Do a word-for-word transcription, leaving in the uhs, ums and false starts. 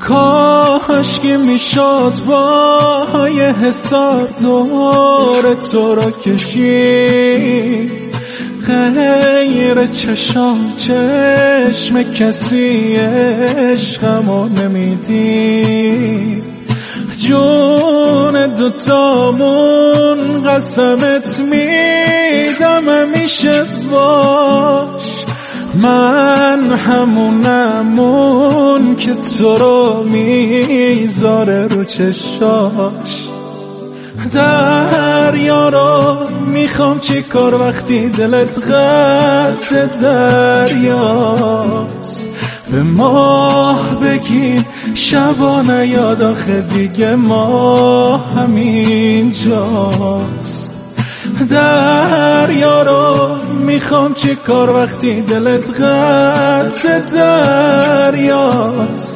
کاش که میشد با یه حسار دور تو را کشی، غیر چشام چشم کسی عشقمو نمیدی. جون دوتامون قسمت میدم همیشه باش، من همونمون که تو رو میذاره رو چشاش. دریا رو میخوام چی کار وقتی دلت قد دریاست، به ماه بگین شبانه یاد آخه دیگه ما همین جاست. دریا رو میخوام چی کار وقتی دلت قد دریاست،